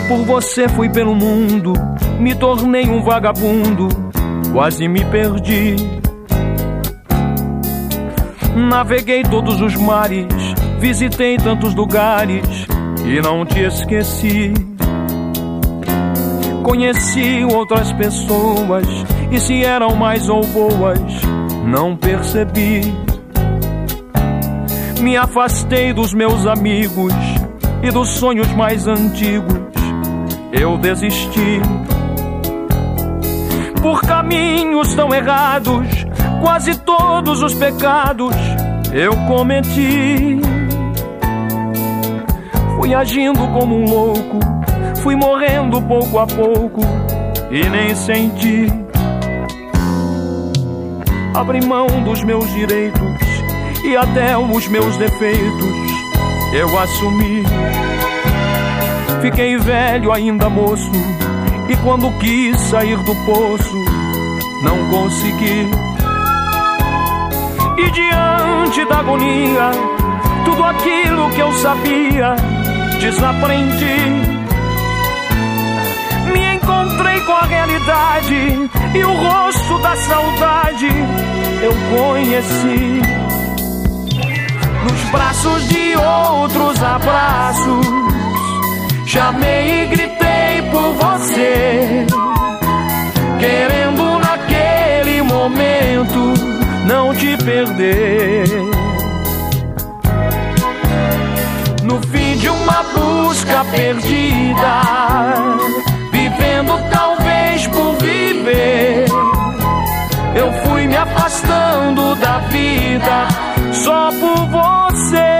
Por você fui pelo mundo, me tornei um vagabundo, quase me perdi. Naveguei todos os mares, visitei tantos lugares e não te esqueci. Conheci outras pessoas e se eram mais ou boas, não percebi. Me afastei dos meus amigos e dos sonhos mais antigos, eu desisti. Por caminhos tão errados, quase todos os pecados eu cometi. Fui agindo como um louco, fui morrendo pouco a pouco e nem senti. Abri mão dos meus direitos e até os meus defeitos eu assumi. Fiquei velho ainda moço e quando quis sair do poço não consegui. E diante da agonia, tudo aquilo que eu sabia desaprendi. Me encontrei com a realidade e o rosto da saudade eu conheci. Nos braços de outros abraços, chamei e gritei por você, querendo naquele momento não te perder. No fim de uma busca perdida, vivendo talvez por viver, eu fui me afastando da vida só por você.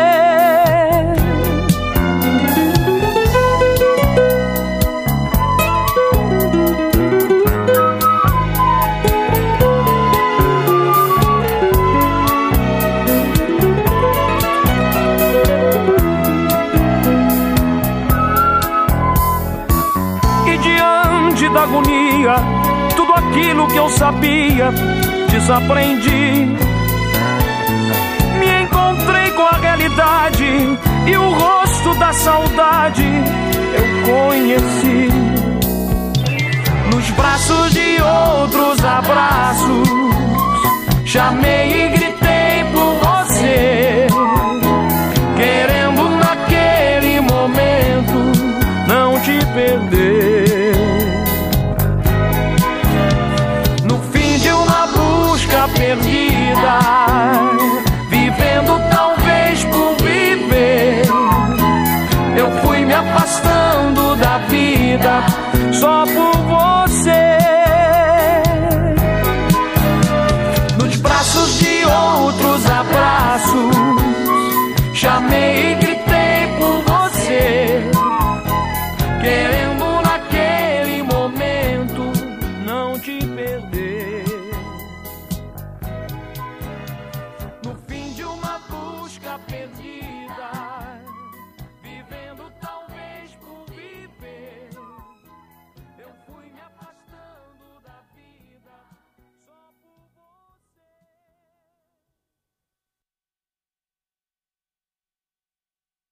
Da agonia, tudo aquilo que eu sabia desaprendi. Me encontrei com a realidade e o rosto da saudade eu conheci. Nos braços de outros abraços, chamei